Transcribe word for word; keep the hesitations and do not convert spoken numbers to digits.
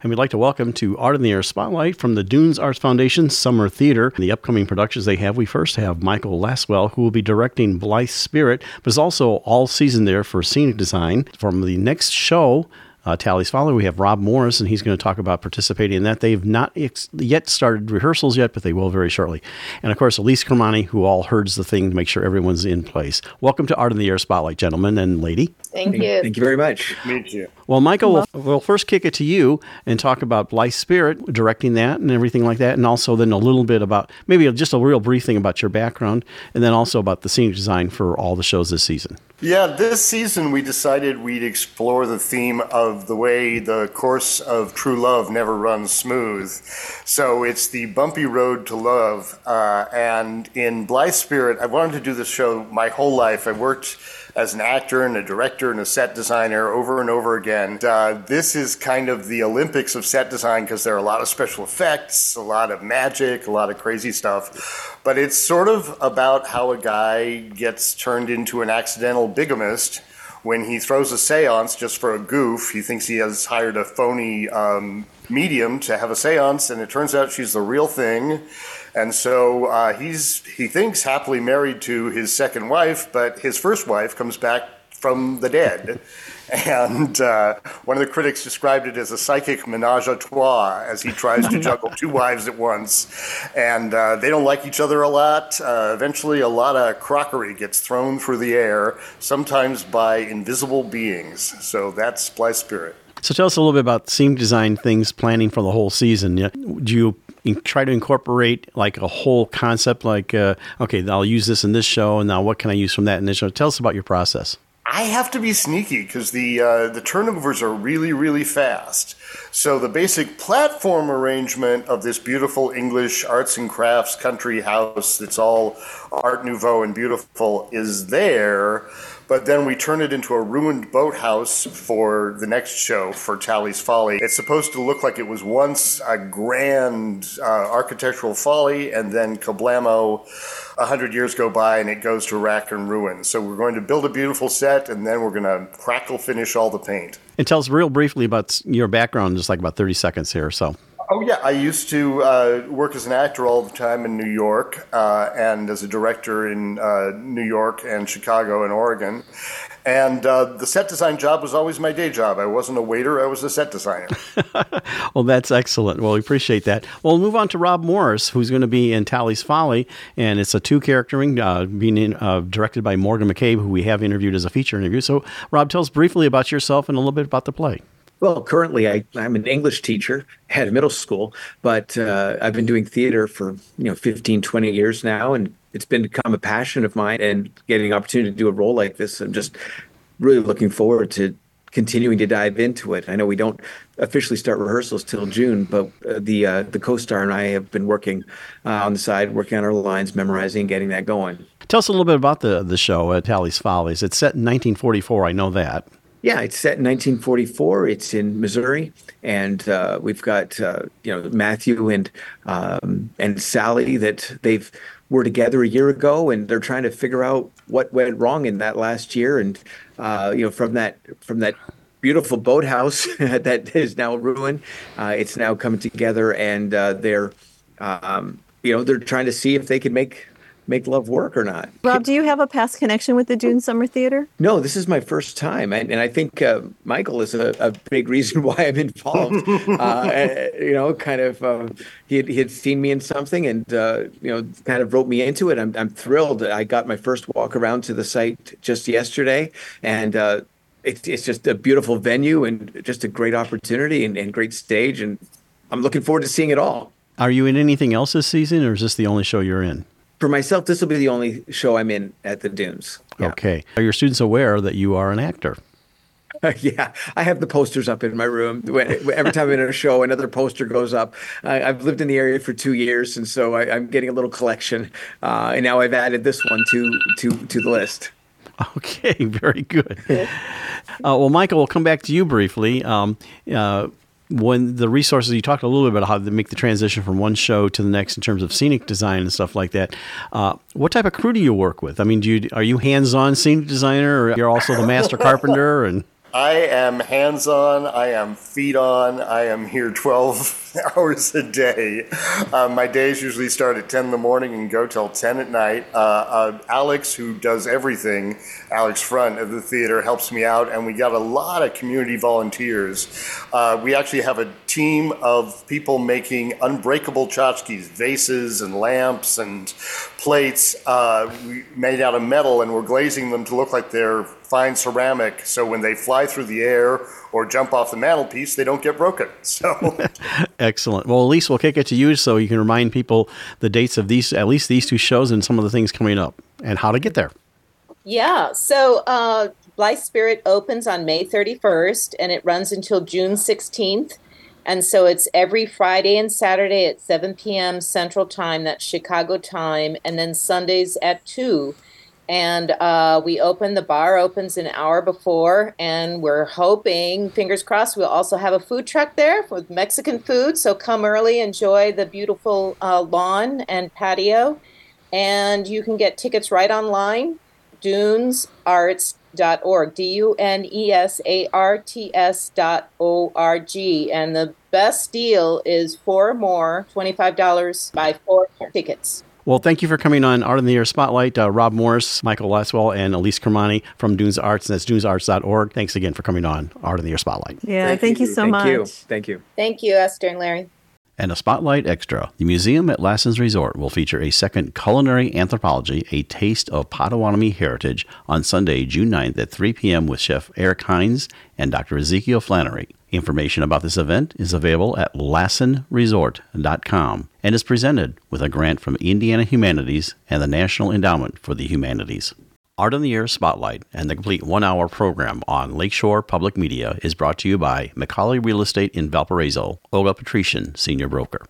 And we'd like to welcome to Art in the Air Spotlight from the Dunes Arts Foundation Summer Theater. The upcoming productions they have, we first have Michael Laswell, who will be directing Blithe Spirit, but is also all season there for scenic design. From the next show, Uh, Tally's Folly, we have Rob Morris, and he's going to talk about participating in that. They've not ex- yet started rehearsals yet, but they will very shortly. And, of course, Elise Kermani, who all herds the thing to make sure everyone's in place. Welcome to Art in the Air Spotlight, gentlemen and lady. Thank you. Thank you very much. Me too. Well, Michael, we'll, we'll first kick it to you and talk about Blithe Spirit, directing that and everything like that, and also then a little bit about, maybe just a real brief thing about your background, and then also about the scenic design for all the shows this season. Yeah, this season we decided we'd explore the theme of the way the course of true love never runs smooth. So it's the bumpy road to love. Uh, and in Blithe Spirit, I wanted to do this show my whole life. I worked as an actor and a director and a set designer over and over again. Uh, this is kind of the Olympics of set design because there are a lot of special effects, a lot of magic, a lot of crazy stuff. But it's sort of about how a guy gets turned into an accidental bigamist when he throws a seance just for a goof. He thinks he has hired a phony um, medium to have a seance, and it turns out she's the real thing. And so uh, he's he thinks happily married to his second wife, but his first wife comes back from the dead. And uh, one of the critics described it as a psychic menage a trois as he tries to juggle two wives at once. And uh, they don't like each other a lot. Uh, eventually, a lot of crockery gets thrown through the air, sometimes by invisible beings. So that's Blithe Spirit. So tell us a little bit about scenic design things, planning for the whole season. Do you try to incorporate like a whole concept, like, uh, okay, I'll use this in this show, and now what can I use from that in this show? Tell us about your process. I have to be sneaky because the uh, the turnovers are really, really fast. So the basic platform arrangement of this beautiful English arts and crafts country house that's all Art Nouveau and beautiful is there. But then we turn it into a ruined boathouse for the next show, for Tally's Folly. It's supposed to look like it was once a grand uh, architectural folly, and then kablamo, a hundred years go by and it goes to rack and ruin. So we're going to build a beautiful set, and then we're going to crackle finish all the paint. And tell us real briefly about your background, just like about thirty seconds here or so. Oh, yeah. I used to uh, work as an actor all the time in New York uh, and as a director in uh, New York and Chicago and Oregon. And uh, the set design job was always my day job. I wasn't a waiter. I was a set designer. Well, that's excellent. Well, we appreciate that. Well, we'll move on to Rob Morris, who's going to be in Tally's Folly. And it's a two-charactering uh, being in, uh, directed by Morgan McCabe, who we have interviewed as a feature interview. So, Rob, tell us briefly about yourself and a little bit about the play. Well, currently I, I'm an English teacher at a middle school, but uh, I've been doing theater for, you know, fifteen, twenty years now, and it's been become a passion of mine, and getting an opportunity to do a role like this, I'm just really looking forward to continuing to dive into it. I know we don't officially start rehearsals till June, but uh, the uh, the co-star and I have been working uh, on the side, working on our lines, memorizing, and getting that going. Tell us a little bit about the, the show, uh, Tally's Follies. It's set in nineteen forty-four, I know that. Yeah, it's set in nineteen forty-four. It's in Missouri, and uh, we've got uh, you know Matthew and um, and Sally that they've were together a year ago, and they're trying to figure out what went wrong in that last year, and uh, you know from that from that beautiful boathouse that is now ruined, uh, it's now coming together, and uh, they're um, you know they're trying to see if they can make. make love work or not. Rob, do you have a past connection with the Dune Summer Theater? No, this is my first time. And, and I think uh, Michael is a, a big reason why I'm involved. uh, you know, kind of, uh, he, had, he had seen me in something and, uh, you know, kind of wrote me into it. I'm, I'm thrilled. I got my first walk around to the site just yesterday. And uh, it, it's just a beautiful venue and just a great opportunity and, and great stage. And I'm looking forward to seeing it all. Are you in anything else this season, or is this the only show you're in? For myself, this will be the only show I'm in at the Dunes. Yeah. Okay. Are your students aware that you are an actor? Uh, yeah, I have the posters up in my room. Every time I'm in a show, another poster goes up. I, I've lived in the area for two years, and so I, I'm getting a little collection. Uh, and now I've added this one to to to the list. Okay, very good. uh, well, Michael, we'll come back to you briefly. Um, uh, when the resources, you talked a little bit about how to make the transition from one show to the next in terms of scenic design and stuff like that. Uh, what type of crew do you work with? I mean, do you, are you hands-on scenic designer, or you're also the master carpenter? And I am hands-on, I am feet-on, I am here twelve hours a day. Uh, my days usually start at ten in the morning and go till ten at night. Uh, uh, Alex, who does everything, Alex Front of the theater, helps me out, and we got a lot of community volunteers. Uh, we actually have a team of people making unbreakable tchotchkes, vases and lamps and plates uh, made out of metal, and we're glazing them to look like they're fine ceramic, so when they fly through the air or jump off the mantelpiece, they don't get broken. So, excellent. Well, Elise, we'll kick it to you so you can remind people the dates of these, at least these two shows, and some of the things coming up, and how to get there. Yeah. So, uh, Blythe Spirit opens on May thirty-first, and it runs until June sixteenth. And so it's every Friday and Saturday at seven p.m. Central Time, that's Chicago time, and then Sundays at two. And uh, we open, the bar opens an hour before, and we're hoping, fingers crossed, we'll also have a food truck there with Mexican food. So come early, enjoy the beautiful uh, lawn and patio. And you can get tickets right online, dunes arts dot org, D U N E S A R T S dot O R G. And the best deal is four more, twenty-five dollars buy four tickets. Well, thank you for coming on Art in the Air Spotlight. Uh, Rob Morris, Michael Laswell, and Elise Kermani from Dunes Arts, and that's dunes arts dot org. Thanks again for coming on Art in the Air Spotlight. Yeah, thank, thank you, you so thank much. You. Thank you. Thank you, Esther and Larry. And a Spotlight Extra. The museum at Lassen's Resort will feature a second Culinary Anthropology, A Taste of Potawatomi Heritage on Sunday, June ninth at three p.m. with Chef Eric Hines and Doctor Ezekiel Flannery. Information about this event is available at lassen resort dot com and is presented with a grant from Indiana Humanities and the National Endowment for the Humanities. Art in the Air Spotlight and the complete one-hour program on Lakeshore Public Media is brought to you by McCauley Real Estate in Valparaiso, Olga Patrician, Senior Broker.